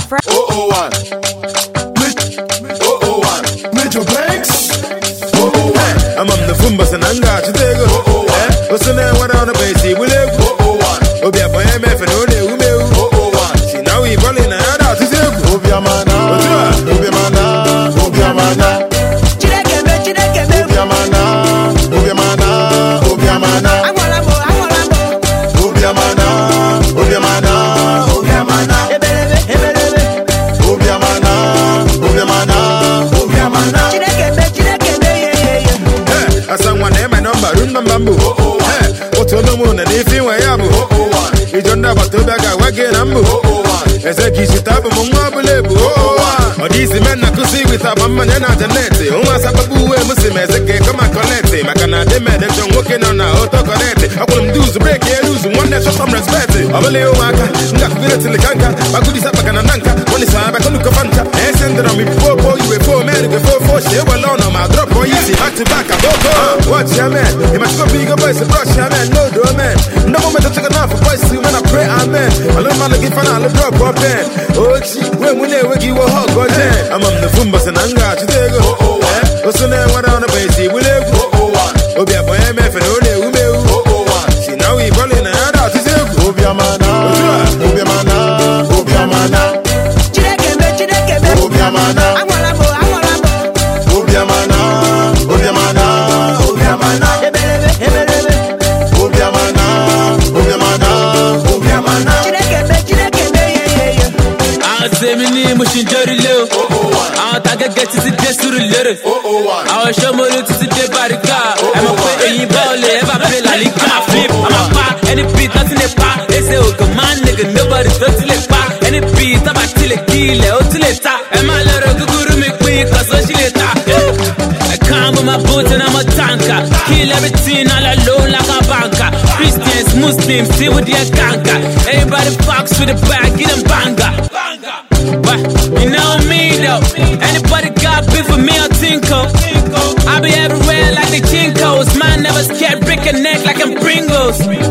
001. Major Banks. I'm on the Fumbas and Anga to take it. What's the name? What on the base? We live 001. Obia for MF and Ode Ume 001. See now we rolling out to say Obia Mana. Obia Mana. Obia Mana. Obia Mana. Obia Mana. Obia Mana. Obia Mana. Obia Mana. Obia Mana. Obia Mana. Obia Mana. Obia Mana. Someone name my number, Rumbambu. What's on the moon and if you were Yabu? You don't know what to bag a wagon ambu. As a kiss it up among Mabulebu. Or these men I could see with a man and a net. Who was a babu Muslim as a cake, come and collect him. I cannot demand that you're working on a autocorrect. I wouldn't do to break your lose one that some respect. I will lay Waka, Nakvilla to the Kanka, I could is up a Kananka, when it's time I can look up Fanta. And send it on me before you before man, before 4 shit alone on my drop or easy back to back. Watch your man, you must go big boys and brush your man, no do man. No moment to take enough for boys when I pray, amen. I learn my give an all drop or pen. Oh, when we never give a hug or ten. I'm on the Fumbas and Anga to take go. What's the name? What on the base? We live 001. Obia for MF and Ode Ume 001. See now we rolling out to say Obia Mana. Obia Mana. Obia Mana. Obia Mana. Obia Mana. Obia Mana. Obia Mana. Obia Mana. Obia Mana. Obia Mana. I say me name Mushin Jori Leo. I take a get to the desk to the letter. I was show more to the body car. I'm a play in ball, ever play like I'm a flip. I'm a pop, and it beat nothing a pop. They say, oh, come on, nigga, nobody does till it pop. And it beat up till it kill it, or till it top. And my little guru make me cause she let top. I come with my boots and I'm a tanker. Kill everything all alone like a banker. Christians, Muslims, see with their ganker. Everybody fucks with the bag, get them banger. But you know me though. Anybody got beef for me or Tinko? I be everywhere like the Chinkos. Man never scared, break a neck like I'm Pringles.